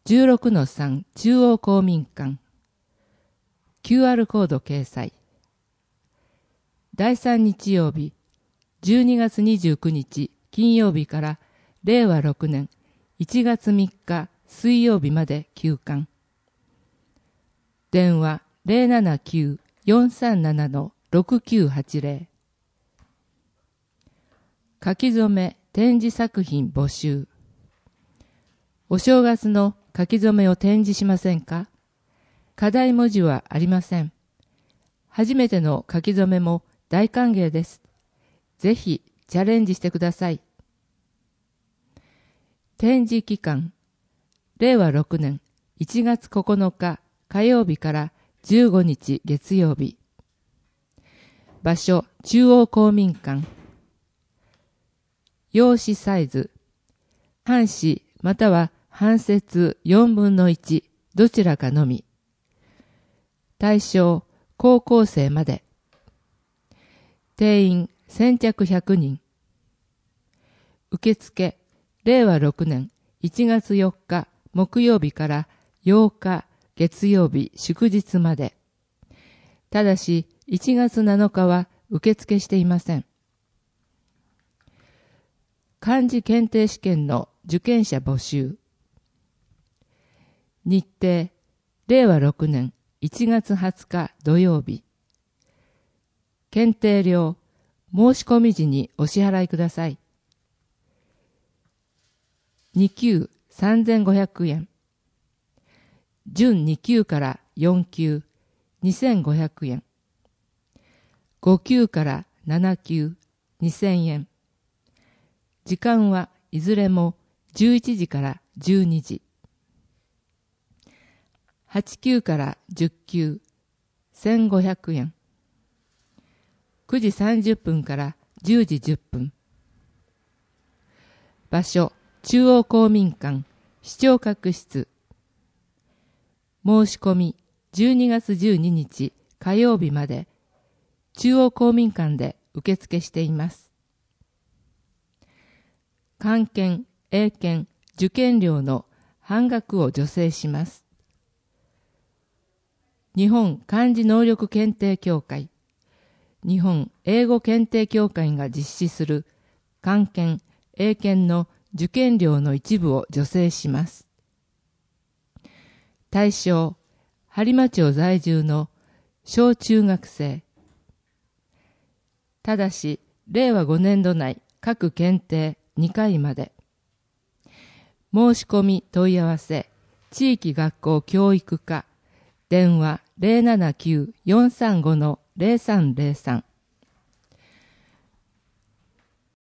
16-3 中央公民館 QR コード掲載。第3日曜日12月29日金曜日から令和6年1月3日水曜日まで休館。電話 079-437-6980。書き初め展示作品募集。お正月の書き初めを展示しませんか？課題文字はありません。初めての書き初めも大歓迎です。ぜひチャレンジしてください。展示期間、令和6年1月9日火曜日から15日月曜日。場所、中央公民館。用紙サイズ、半紙または半節4分の1どちらかのみ。対象、高校生まで。定員先着100人。受付、令和6年1月4日木曜日から8日月曜日祝日まで。ただし1月7日は受付していません。漢字検定試験の受験者募集。日程、令和6年1月20日土曜日。検定料、申し込み時にお支払いください。2級3500円。準2級から4級2500円。5級から7級2000円。時間はいずれも11時から12時。8級から10級1500円。9時30分から10時10分。場所、中央公民館、視聴覚室。申し込み、12月12日火曜日まで、中央公民館で受付しています。漢検、英検、受験料の半額を助成します。日本漢字能力検定協会、日本英語検定協会が実施する漢検、英検の受験料の一部を助成します。対象、播磨町在住の小中学生。ただし、令和5年度内各検定2回まで。申し込み問い合わせ、地域学校教育課、電話 079-435-0303